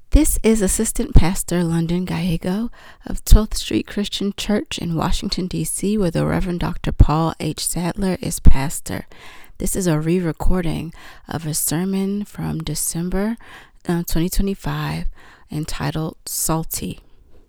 This is Assistant Pastor London Gallego of 12th Street Christian Church in Washington, D.C., where the Reverend Dr. Paul H. Sadler is pastor. This is a re-recording of a sermon from December 2025 entitled Salty.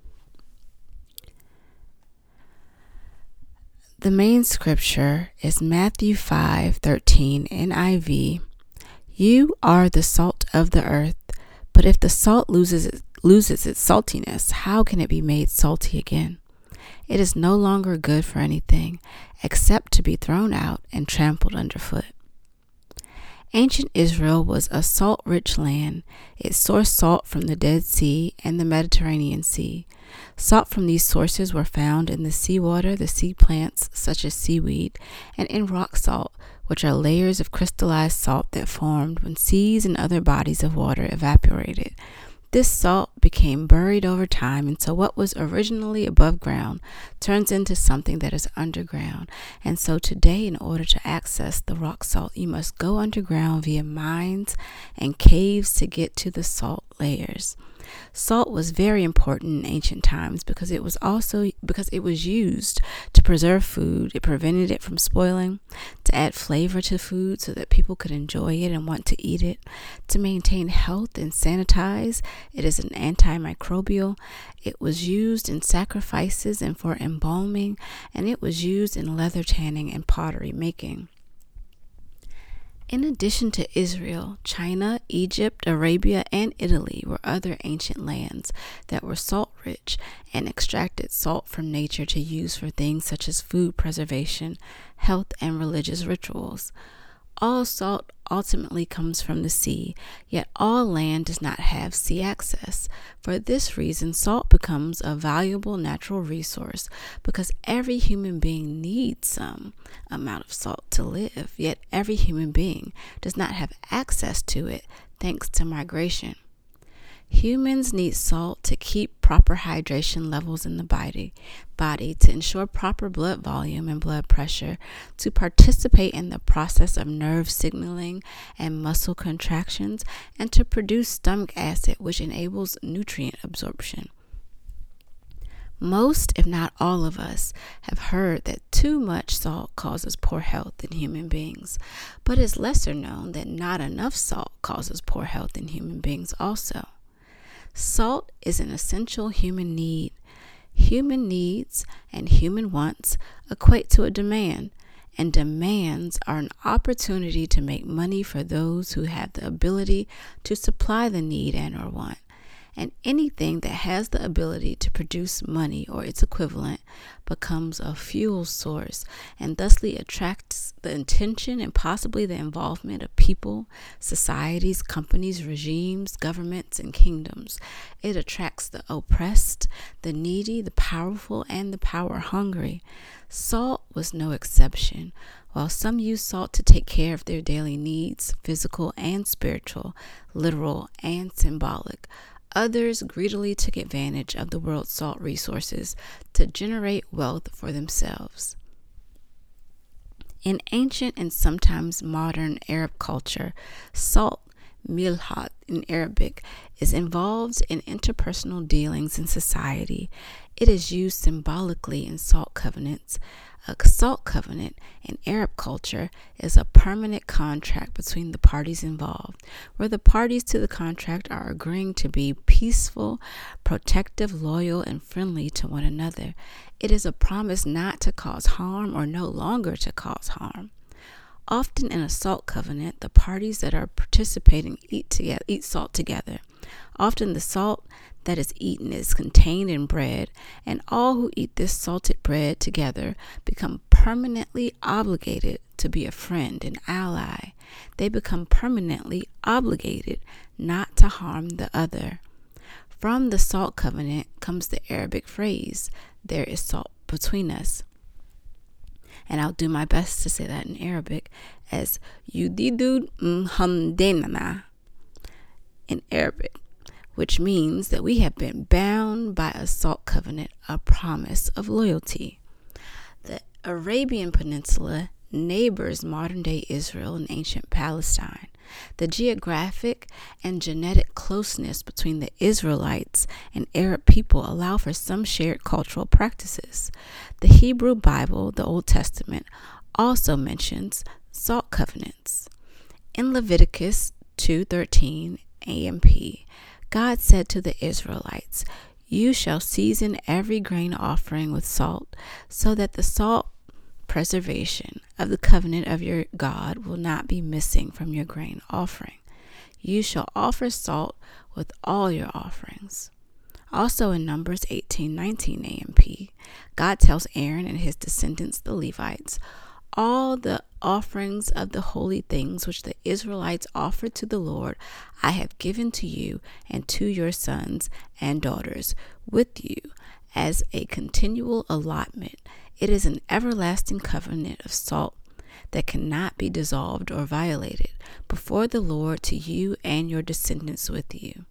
The main scripture is Matthew 5:13 NIV. You are the salt of the earth. But if the salt loses its saltiness, how can it be made salty again? It is no longer good for anything except to be thrown out and trampled underfoot. Ancient Israel was a salt-rich land. It sourced salt from the Dead Sea and the Mediterranean Sea. Salt from these sources were found in the seawater, the sea plants such as seaweed, and in rock salt, which are layers of crystallized salt that formed when seas and other bodies of water evaporated. This salt became buried over time until what was originally above ground turns into something that is underground. And so today, in order to access the rock salt, you must go underground via mines and caves to get to the salt layers. Salt was very important in ancient times because it was used to preserve food. It prevented it from spoiling, to add flavor to food so that people could enjoy it and want to eat it, to maintain health and sanitize. It is an antimicrobial. It was used in sacrifices and for embalming, and it was used in leather tanning and pottery making. In addition to Israel, China, Egypt, Arabia, and Italy were other ancient lands that were salt-rich and extracted salt from nature to use for things such as food preservation, health, and religious rituals. All salt ultimately comes from the sea, yet all land does not have sea access. For this reason, salt becomes a valuable natural resource because every human being needs some amount of salt to live, yet every human being does not have access to it thanks to migration. Humans need salt to keep proper hydration levels in the body, to ensure proper blood volume and blood pressure, to participate in the process of nerve signaling and muscle contractions, and to produce stomach acid, which enables nutrient absorption. Most, if not all of us, have heard that too much salt causes poor health in human beings, but it's lesser known that not enough salt causes poor health in human beings also. Salt is an essential human need. Human needs and human wants equate to a demand, and demands are an opportunity to make money for those who have the ability to supply the need and or want. And anything that has the ability to produce money or its equivalent becomes a fuel source and thusly attracts the attention and possibly the involvement of people, societies, companies, regimes, governments, and kingdoms. It attracts the oppressed, the needy, the powerful, and the power-hungry. Salt was no exception. While some use salt to take care of their daily needs, physical and spiritual, literal and symbolic, others greedily took advantage of the world's salt resources to generate wealth for themselves. In ancient and sometimes modern Arab culture, salt, milhat in Arabic, is involved in interpersonal dealings in society. It is used symbolically in salt covenants. A salt covenant in Arab culture is a permanent contract between the parties involved, where the parties to the contract are agreeing to be peaceful, protective, loyal, and friendly to one another. It is a promise not to cause harm or no longer to cause harm. Often in a salt covenant, the parties that are participating eat salt together. Often the salt that is eaten is contained in bread, and all who eat this salted bread together become permanently obligated to be a friend and ally. They become permanently obligated not to harm the other. From the salt covenant comes the Arabic phrase, "There is salt between us." And I'll do my best to say that in Arabic as "Yudidud mhamdenana" in Arabic, which means that we have been bound by a salt covenant, a promise of loyalty. The Arabian Peninsula neighbors modern-day Israel and ancient Palestine. The geographic and genetic closeness between the Israelites and Arab people allow for some shared cultural practices. The Hebrew Bible, the Old Testament, also mentions salt covenants. In Leviticus 2:13 AMP, God said to the Israelites, "You shall season every grain offering with salt, so that the salt preservation of the covenant of your God will not be missing from your grain offering. You shall offer salt with all your offerings." Also in Numbers 18:19 AMP, God tells Aaron and his descendants, the Levites, "All the offerings of the holy things which the Israelites offered to the Lord, I have given to you and to your sons and daughters with you as a continual allotment. It is an everlasting covenant of salt that cannot be dissolved or violated before the Lord to you and your descendants with you."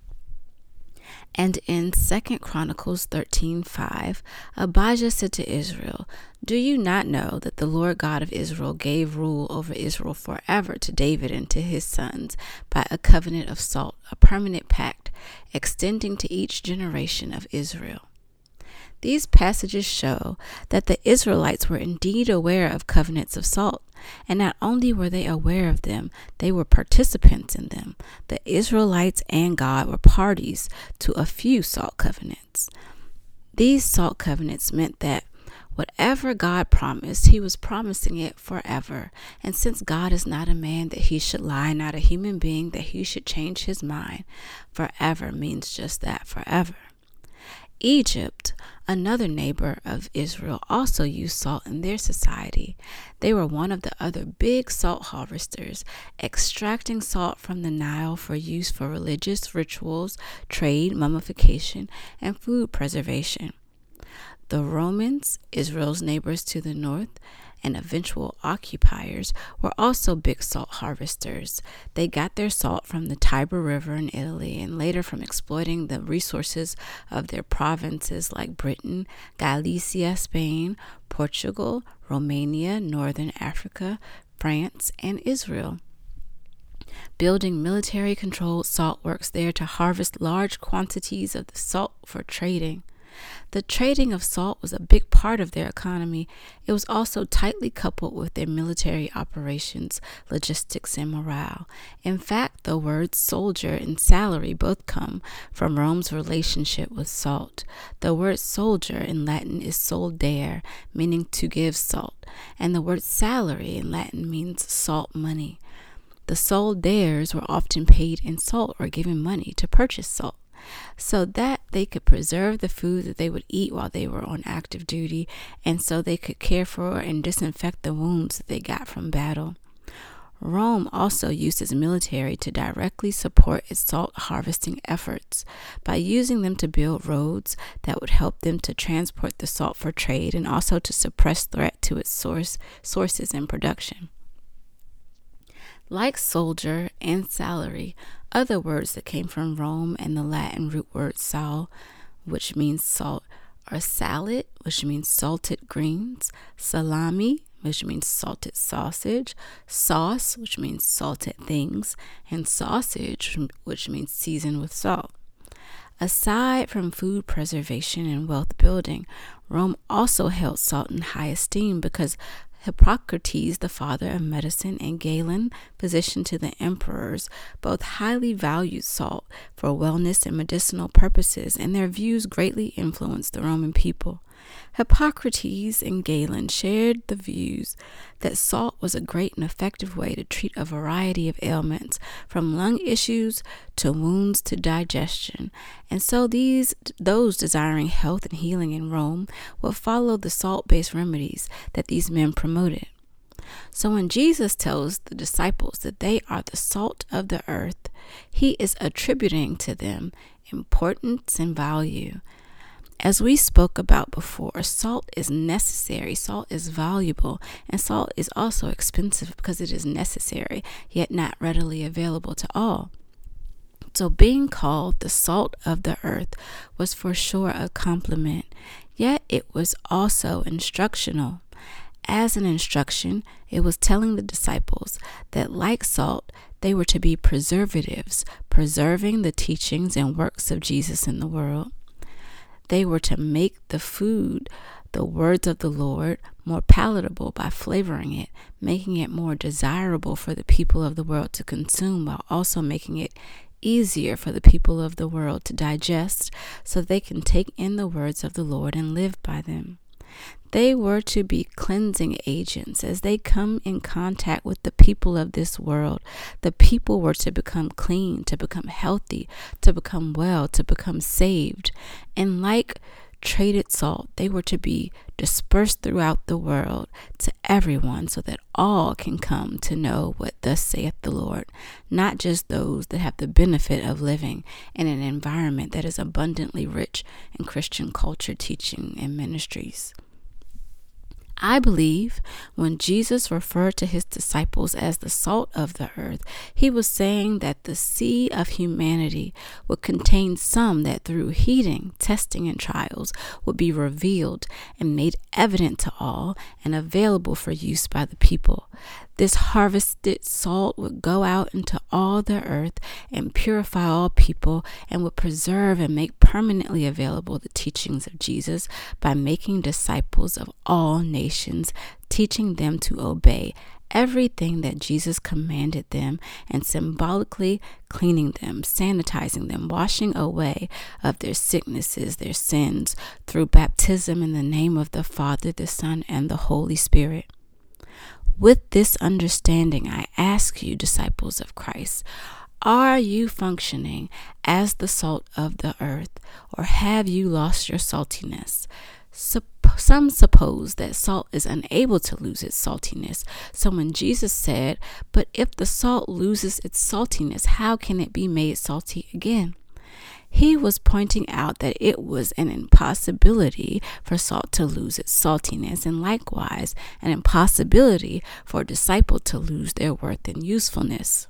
And in 2 Chronicles 13:5, Abijah said to Israel, "Do you not know that the Lord God of Israel gave rule over Israel forever to David and to his sons by a covenant of salt, a permanent pact extending to each generation of Israel?" These passages show that the Israelites were indeed aware of covenants of salt, and not only were they aware of them, they were participants in them. The Israelites and God were parties to a few salt covenants. These salt covenants meant that whatever God promised, he was promising it forever. And since God is not a man that he should lie, not a human being that he should change his mind, forever means just that, forever. Egypt, another neighbor of Israel, also used salt in their society. They were one of the other big salt harvesters, extracting salt from the Nile for use for religious rituals, trade, mummification, and food preservation. The Romans, Israel's neighbors to the north, and eventual occupiers were also big salt harvesters. They got their salt from the Tiber River in Italy and later from exploiting the resources of their provinces like Britain, Galicia, Spain, Portugal, Romania, Northern Africa, France, and Israel, building military-controlled salt works there to harvest large quantities of the salt for trading. The trading of salt was a big part of their economy. It was also tightly coupled with their military operations, logistics, and morale. In fact, the words soldier and salary both come from Rome's relationship with salt. The word soldier in Latin is soldare, meaning to give salt, and the word salary in Latin means salt money. The soldares were often paid in salt or given money to purchase salt, so that they could preserve the food that they would eat while they were on active duty, and so they could care for and disinfect the wounds that they got from battle. Rome also used its military to directly support its salt harvesting efforts by using them to build roads that would help them to transport the salt for trade and also to suppress threat to its sources and production. Like soldier and salary, other words that came from Rome and the Latin root word sal, which means salt, are salad, which means salted greens, salami, which means salted sausage, sauce, which means salted things, and sausage, which means seasoned with salt. Aside from food preservation and wealth building, Rome also held salt in high esteem because Hippocrates, the father of medicine, and Galen, physician to the emperors, both highly valued salt for wellness and medicinal purposes, and their views greatly influenced the Roman people. Hippocrates and Galen shared the views that salt was a great and effective way to treat a variety of ailments, from lung issues to wounds to digestion, and so those desiring health and healing in Rome would follow the salt-based remedies that these men promoted. So when Jesus tells the disciples that they are the salt of the earth, he is attributing to them importance and value. As we spoke about before, salt is necessary, salt is valuable, and salt is also expensive because it is necessary, yet not readily available to all. So being called the salt of the earth was for sure a compliment, yet it was also instructional. As an instruction, it was telling the disciples that like salt, They were to be preservatives, preserving the teachings and works of Jesus in the world. They were to make the food, the words of the Lord, more palatable by flavoring it, making it more desirable for the people of the world to consume, while also making it easier for the people of the world to digest so they can take in the words of the Lord and live by them. They were to be cleansing agents as they come in contact with the people of this world. The people were to become clean, to become healthy, to become well, to become saved. And like traded salt, they were to be dispersed throughout the world to everyone so that all can come to know what thus saith the Lord, not just those that have the benefit of living in an environment that is abundantly rich in Christian culture, teaching, and ministries. I believe when Jesus referred to his disciples as the salt of the earth, he was saying that the seed of humanity would contain some that through heating, testing, and trials would be revealed and made evident to all and available for use by the people. This harvested salt would go out into all the earth and purify all people, and would preserve and make permanently available the teachings of Jesus by making disciples of all nations, teaching them to obey everything that Jesus commanded them, and symbolically cleaning them, sanitizing them, washing away of their sicknesses, their sins, through baptism in the name of the Father, the Son, and the Holy Spirit. With this understanding, I ask you, disciples of Christ, are you functioning as the salt of the earth, or have you lost your saltiness? Some suppose that salt is unable to lose its saltiness. So when Jesus said, "But if the salt loses its saltiness, how can it be made salty again?" he was pointing out that it was an impossibility for salt to lose its saltiness, and likewise an impossibility for a disciple to lose their worth and usefulness.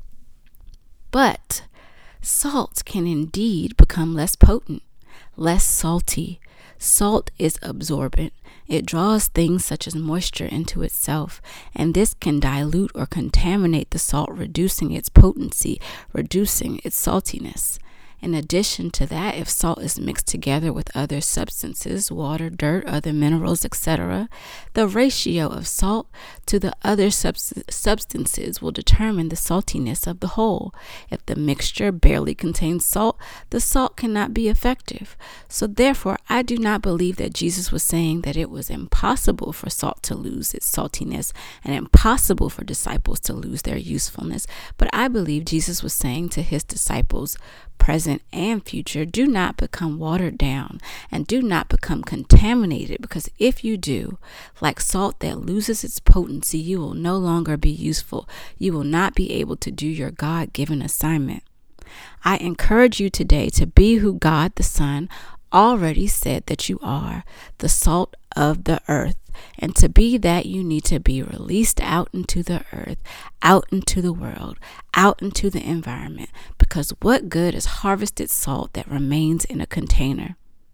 But salt can indeed become less potent, less salty. Salt is absorbent. It draws things such as moisture into itself, and this can dilute or contaminate the salt, reducing its potency, reducing its saltiness. In addition to that, if salt is mixed together with other substances, water, dirt, other minerals, etc., the ratio of salt to the other substances will determine the saltiness of the whole. If the mixture barely contains salt, the salt cannot be effective. So therefore, I do not believe that Jesus was saying that it was impossible for salt to lose its saltiness and impossible for disciples to lose their usefulness. But I believe Jesus was saying to his disciples, present and future, do not become watered down and do not become contaminated, because if you do, like salt that loses its potency, you will no longer be useful. You will not be able to do your God-given assignment. I encourage you today to be who God the Son already said that you are, the salt of the earth. And to be that, you need to be released out into the earth, out into the world, out into the environment, because what good is harvested salt that remains in a container?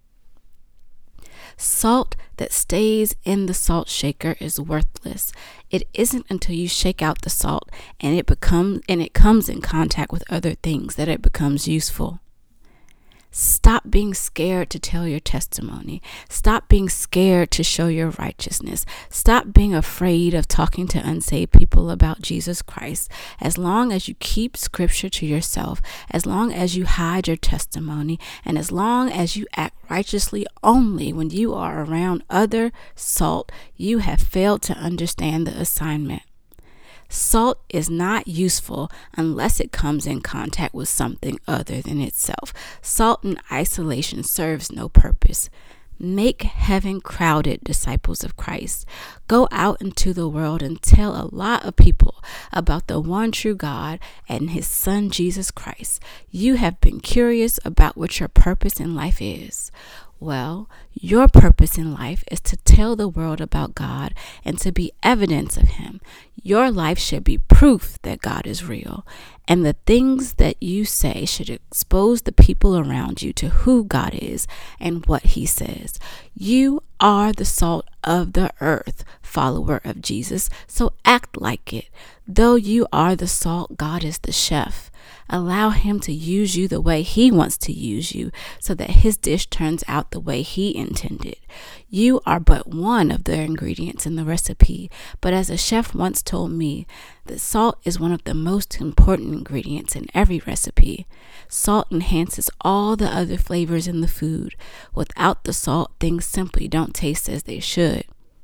Salt that stays in the salt shaker is worthless. It isn't until you shake out the salt and it comes in contact with other things that it becomes useful. Stop being scared to tell your testimony. Stop being scared to show your righteousness. Stop being afraid of talking to unsaved people about Jesus Christ. As long as you keep scripture to yourself, as long as you hide your testimony, and as long as you act righteously only when you are around other salt, you have failed to understand the assignment. Salt is not useful unless it comes in contact with something other than itself. Salt in isolation serves no purpose. Make heaven crowded, disciples of Christ. Go out into the world and tell a lot of people about the one true God and his Son, Jesus Christ. You have been curious about what your purpose in life is. Well, your purpose in life is to tell the world about God and to be evidence of him. Your life should be proof that God is real, and the things that you say should expose the people around you to who God is and what he says. You are the salt of the earth, follower of Jesus, so act like it. Though you are the salt, God is the chef. Allow him to use you the way he wants to use you so that his dish turns out the way he intended. You are but one of the ingredients in the recipe, but as a chef once told me, that salt is one of the most important ingredients in every recipe. Salt enhances all the other flavors in the food. Without the salt, things simply don't taste as they should.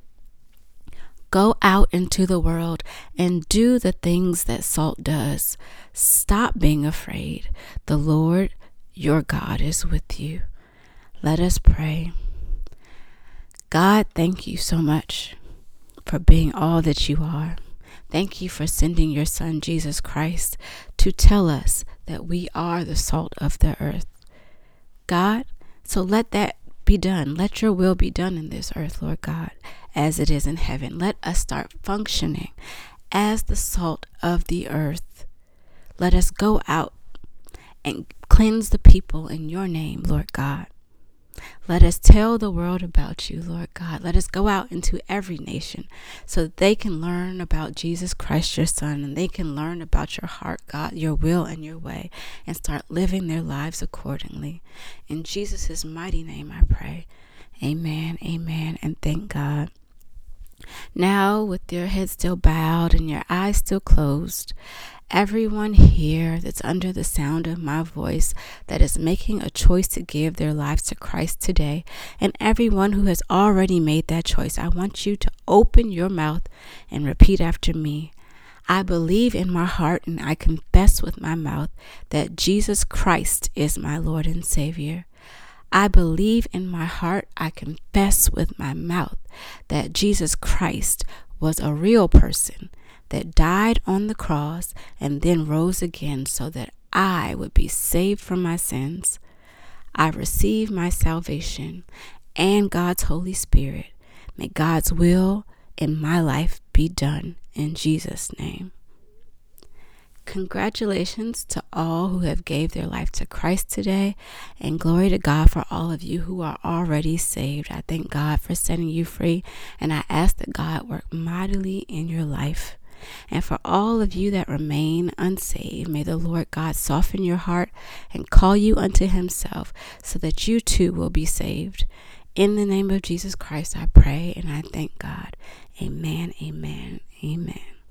Go out into the world and do the things that salt does. Stop being afraid. The Lord, your God, is with you. Let us pray. God, thank you so much for being all that you are. Thank you for sending your Son, Jesus Christ, to tell us that we are the salt of the earth. God, so let that be done. Let your will be done in this earth, Lord God, as it is in heaven. Let us start functioning as the salt of the earth. Let us go out and cleanse the people in your name, Lord God. Let us tell the world about you, Lord God. Let us go out into every nation so that they can learn about Jesus Christ, your Son, and they can learn about your heart, God, your will and your way, and start living their lives accordingly. In Jesus' mighty name I pray. Amen, amen, and thank God. Now, with your head still bowed and your eyes still closed, everyone here that's under the sound of my voice that is making a choice to give their lives to Christ today, and everyone who has already made that choice, I want you to open your mouth and repeat after me. I believe in my heart and I confess with my mouth that Jesus Christ is my Lord and Savior. I believe in my heart, I confess with my mouth that Jesus Christ was a real person that died on the cross and then rose again so that I would be saved from my sins. I receive my salvation and God's Holy Spirit. May God's will in my life be done in Jesus' name. Congratulations to all who have gave their life to Christ today, and glory to God for all of you who are already saved. I thank God for setting you free, and I ask that God work mightily in your life. And for all of you that remain unsaved, may the Lord God soften your heart and call you unto himself so that you too will be saved. In the name of Jesus Christ, I pray and I thank God. Amen, amen, amen.